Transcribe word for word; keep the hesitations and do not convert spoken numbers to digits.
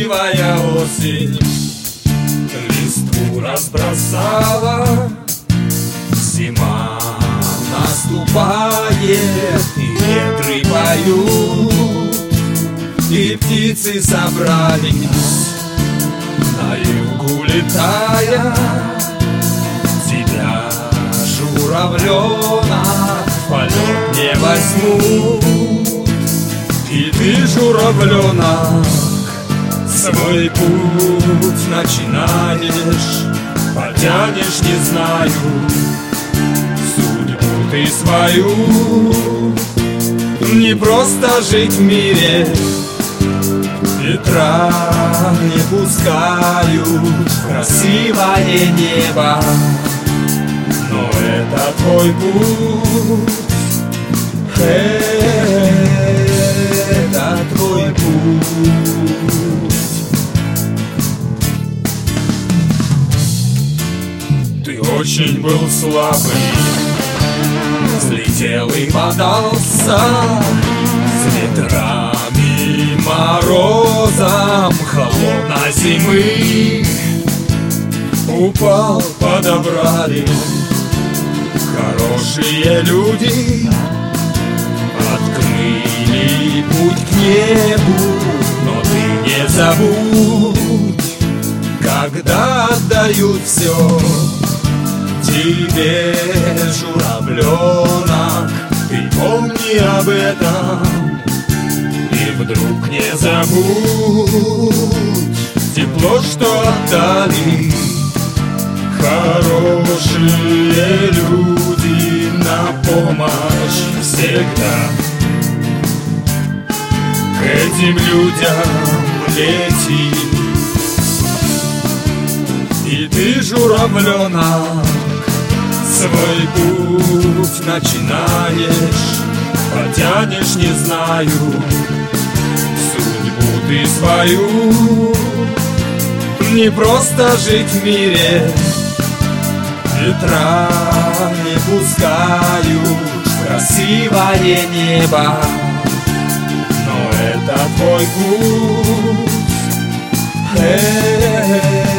красивая осень листву разбросала. Зима наступает, и ветры поют, и птицы собрались на югу летая. Тебя, журавлёна, в полет не возьмут, и ты, журавлёнок, свой путь начинаешь, потянешь, не знаю, судьбу ты свою. Не просто жить в мире, ветра не пускают в красивое небо, но это твой путь, это твой путь. Ты очень был слабый, взлетел и подался с ветрами, морозом холодной зимы. Упал, подобрали хорошие люди, открыли путь к небу. Но ты не забудь, когда отдают все тебе, журавлёнок, ты помни об этом и вдруг не забудь тепло, что отдали хорошие люди на помощь всегда. К этим людям лети, и ты, журавлёнок, свой путь начинаешь, потянешь, не знаю, судьбу ты свою. Не просто жить в мире, ветра не пускают в красивое небо, но это твой путь.